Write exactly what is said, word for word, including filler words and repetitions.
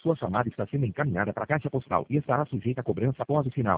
Sua chamada está sendo encaminhada para a caixa postal e estará sujeita a cobrança após o sinal.